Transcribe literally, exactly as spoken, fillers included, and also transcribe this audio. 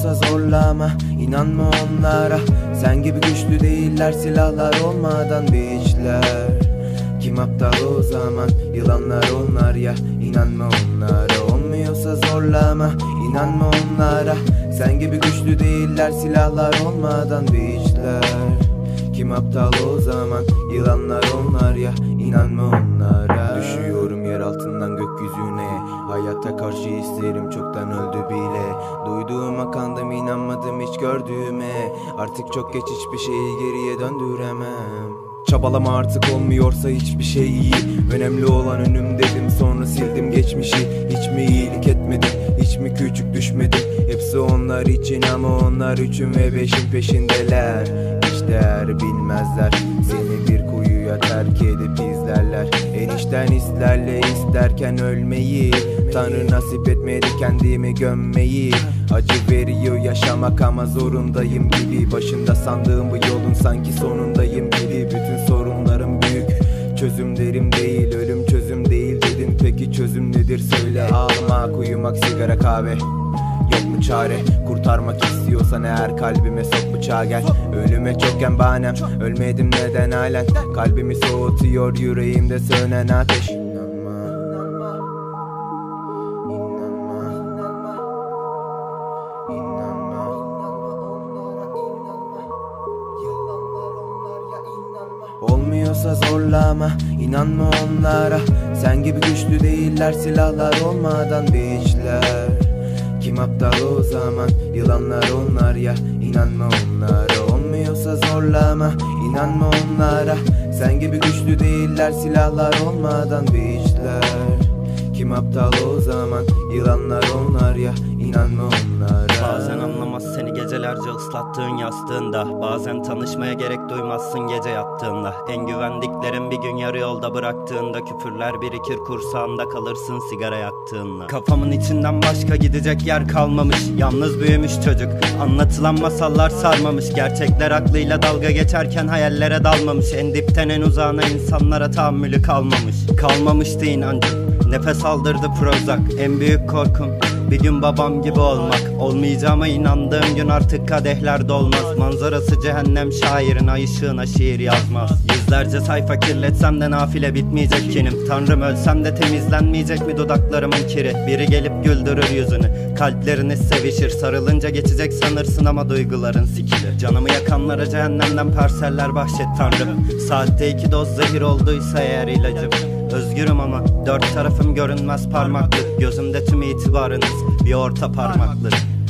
Olmuyorsa zorlama, inanma onlara. Sen gibi güçlü değiller silahlar olmadan bir işler. Kim aptal o zaman? Yılanlar onlar ya, inanma onlara. Olmuyorsa zorlama, inanma onlara. Sen gibi güçlü değiller silahlar olmadan bir işler. Kim aptal o zaman? Yılanlar onlar ya, inanma onlara. Düşüyorum yer altından gökyüzüne. Hayata karşı hislerim çoktan öldü bile. Duyduğuma kandım, inanmadım hiç gördüğüme. Artık çok geç, hiçbir şeyi geriye döndüremem. Çabalama artık, olmuyorsa hiçbir şey iyi. Önemli olan önüm dedim, sonra sildim geçmişi. Hiç mi iyilik etmedim, hiç mi küçük düşmedim? Hepsi onlar için ama onlar üçün ve beşin peşindeler. Hiç değer bilmezler, seni bir kuyuya terk edip izlerler. Enişten hislerle isterken ölmeyi, Tanrı nasip etmedi kendimi gömmeyi. Acı veriyor yaşamak ama zorundayım gibi. Başında sandığım bu yolun sanki sonundayım gibi. Bütün sorunlarım büyük, çözümlerim değil. Ölüm çözüm değil dedin, peki çözüm nedir söyle. Ağlamak, uyumak, sigara, kahve, yok mu çare? Kurtarmak istiyorsan eğer kalbime sok bıçağı gel. Ölüme çokken bahanem, ölmedim neden halen? Kalbimi soğutuyor yüreğimde sönen ateş. Olmuyorsa zorlama, inanma onlara. Sen gibi güçlü değiller silahlar olmadan bir işler. Kim aptal o zaman? Yılanlar onlar ya, inanma onlara. Olmuyorsa zorlama, inanma onlara. Sen gibi güçlü değiller silahlar olmadan bir işler. Kim aptal o zaman? Yılanlar onlar ya, inanma onlara. Bazen anlamaz seni gecelerce ıslattığın yastığında. Bazen tanışmaya gerek duymazsın gece yattığında. En güvendiklerin bir gün yarı yolda bıraktığında. Küfürler birikir kursağında, kalırsın sigara yaktığında. Kafamın içinden başka gidecek yer kalmamış. Yalnız büyümüş çocuk, anlatılan masallar sarmamış. Gerçekler aklıyla dalga geçerken hayallere dalmamış. En dipten en uzağına insanlara tahammülü kalmamış. Kalmamıştı inancım, nefes aldırdı Prozac. En büyük korkum bir gün babam gibi olmak. Olmayacağıma inandığım gün artık kadehler dolmaz. Manzarası cehennem şairin ay ışığına şiir yazmaz. Yüzlerce sayfa kirletsem de nafile bitmeyecek kinim. Tanrım ölsem de temizlenmeyecek mi dudaklarımın kiri? Biri gelip güldürür yüzünü, kalpleriniz sevişir. Sarılınca geçecek sanırsın ama duyguların sikilir. Canımı yakanlara cehennemden parseller bahşet Tanrım. Saatte iki doz zehir olduysa eğer ilacım. Özgürüm ama dört tarafım görünmez parmaklık. Gözümde tüm itibarınız bir orta parmaklık.